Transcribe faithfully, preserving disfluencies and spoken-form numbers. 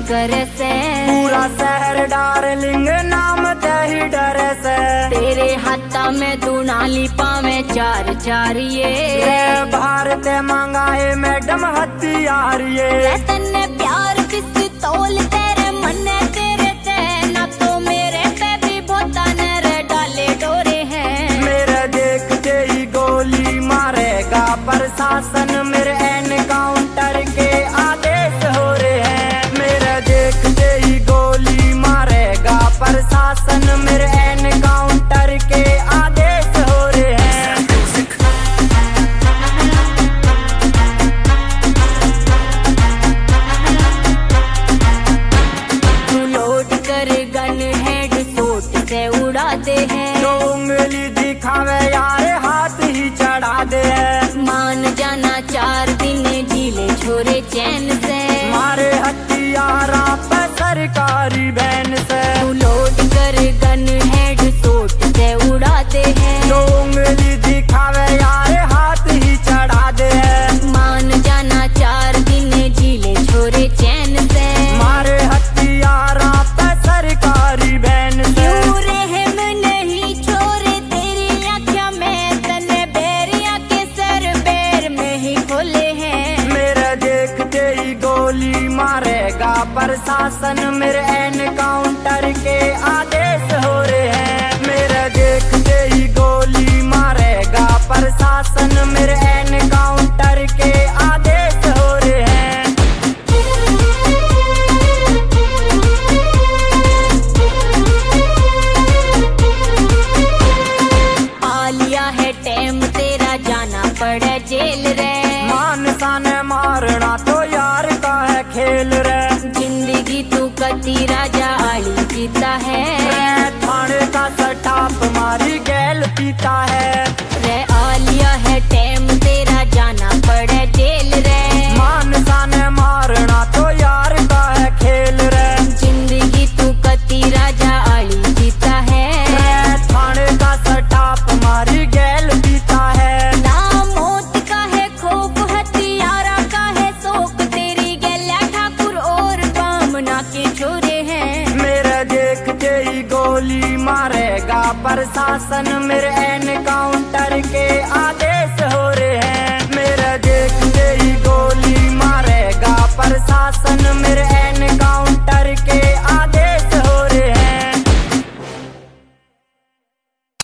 करे से। पूरा शहर डार्लिंग नाम ते ही डरे से। तेरे हाथा में तू नाली पावे चार चार ये भारत मंगाए मैडम हथियार ये। तन्ने प्यार पिस्तौल तेरे मन्ने तेरे ते ना तो मेरे पे भी बोता नरे डाले डोरे हैं। मेरे देखते ही गोली मारेगा प्रशासन मेरे एनकाउंटर के आदेश हो रहे हैं। मेरे देखते ही गोली मारेगा प्रशासन मेरे एनकाउंटर के आदेश हो रहे हैं। तू लोड कर गन हेड शॉट से उड़ा दे हैं। तो उंगली दिखावे यार हाथ ही चढ़ा दे। मान जाना चार दिन ढीले छोरे चैन से। मारे हथियारा पे सरकारी बैन से। तू लोड कर गन हेड शॉट से उड़ा दे हैं। तो उंगली दिखावे यार हाथ ही चढ़ा दे। मान जाना चार दिन ढीले छोरे चैन से। मारे हथियारा पे सरकारी बैन से। क्यों रहम नहीं छोरे तेरी आँखों में तने बेरिया के सर बैर में ही खोले हैं। मेरे देखते ही गोली मारेगा प्रशासन मेरे एनकाउंटर के आदेश हो रहे हैं। मेरे देखते ही गोली मारेगा प्रशासन मेरे एनकाउंटर के आदेश हो रहे हैं। आलिया है टेम तेरा जाना पड़े जेल रे। मानसा ने मारना तो यार का है खेल रे। जिंदगी तू कती राजा आली जीता है। थाने का सटाप मारी गैल पीता है। रे आलिया है टेम तेरा जाना पड़े जेल रे। मानसा ने मारना तो यार का है खेल रे। जिंदगी तू कती राजा आली जीता है। थाने का सटाप मारी गैल पीता है। ना मौत का है खौफ हथियारा का है शौक तेरी गैल्या ठाकुर और बामना के छोरे हैं। मेरे देखते ही गोली मारेगा प्रशासन मेरे एनकाउंटर के आदेश हो रहे हैं। मेरे देखते ही गोली मारेगा प्रशासन मेरे एनकाउंटर